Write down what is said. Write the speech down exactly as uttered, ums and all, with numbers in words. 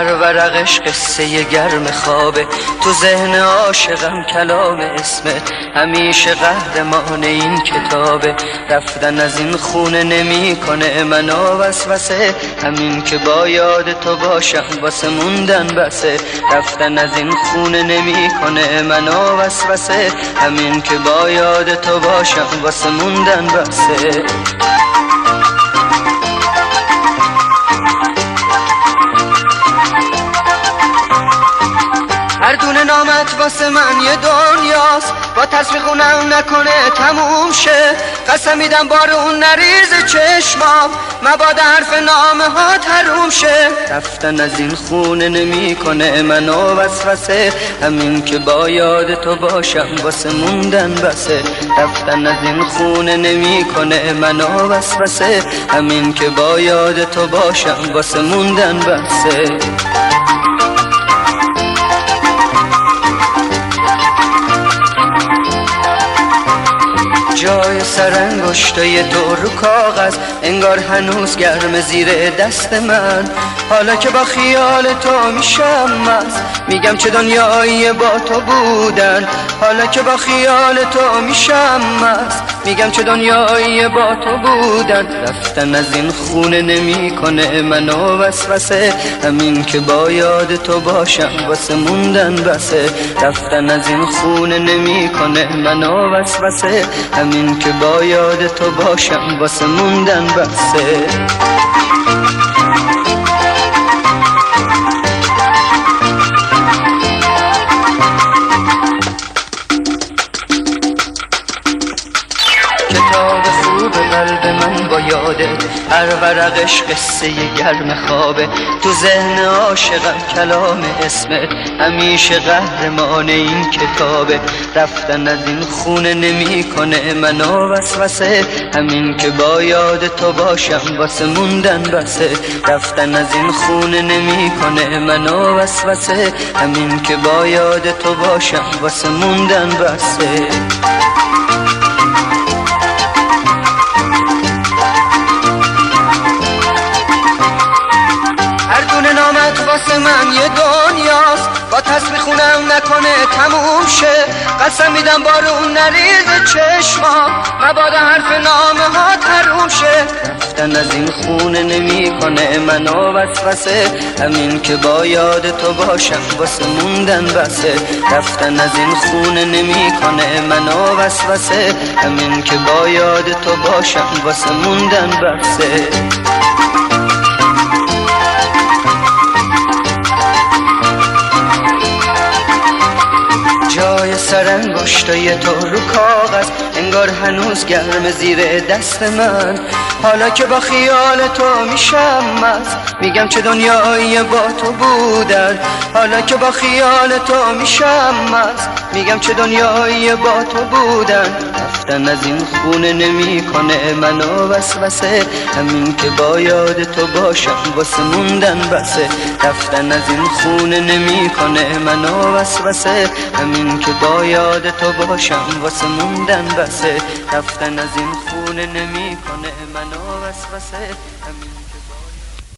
هر ورقش قصه گرم خوابه، تو ذهن عاشقم کلام اسمت، همیشه قهرمان این کتابه. رفتن از این خونه نمی کنه منو وسوسه، همین که با یاد تو باشم واسه موندن بسه. رفتن از این خونه نمی کنه منو وسوسه، همین که با یاد تو باشم واسه موندن بسه. هر دونه نامت واسه من یه دنیاست، با تصویر خونم نکنه تموم شه. قسم میدم بارون نریز چشمام، مبادا حرف نامه ها تروم شه. رفتن از این خونه نمی کنه منو وسوسه، همین که با یاد تو باشم واسه موندن بسه. رفتن از این خونه نمی کنه منو وسوسه، همین که با یاد تو باشم واسه موندن بسه. جای سرانگشتای تو رو کاغذ، انگار هنوز گرم زیر دست من. حالا که با خیال تو میشم مست، میگم چه دنیایی با تو بودن. حالا که با خیال تو میشم مست، میگم چه دنیایی با تو بودن. رفتن از این خونه نمی کنه منو وسوسه، همین که با یاد تو باشم واسه موندن بسه. رفتن از این خونه نمی کنه منو وسوسه، همین که با یاد تو باشم واسه موندن بسه. کتاب خوب قلب من با یاده، هر ورقش قصه گرم خوابه. تو ذهن عاشقم کلام اسمت، همیشه قهرمان این کتابه. رفتن از این خونه نمی کنه منو وسوسه، همین که با یاد تو باشم واسه موندن بسه. رفتن از این خونه نمی کنه منو وسوسه، همین که با یاد تو باشم واسه موندن بسه. نامت واسه من یه دنیاست، با تصویر خونم نکنه تموم شه. قسم میدم بارون نریز چشمام، مبادا حرف نامه ها تروم شه. رفتن از این خونه نمی کنه منو وسوسه، همین که با یاد تو باشم واسه موندن بسه. رفتن از این خونه نمی کنه منو وسوسه، همین که با یاد تو باشم واسه موندن بسه. جای سرانگشتای تو رو کاغذ، انگار هنوز گرم زیر دست من. حالا که با خیال تو میشم مست، میگم چه دنیایی با تو بودن. حالا که با خیال تو میشم مست، میگم چه دنیایی با تو بودن. رفتن از این خونه نمی کنه منو وسوسه، همین که با یاد تو باشم واسه موندن بسه. رفتن از این خونه نمی کنه منو وسوسه، همین که با یاد تو باشم واسه موندن بسه. رفتن از این خونه نمی کنه منو وسوسه.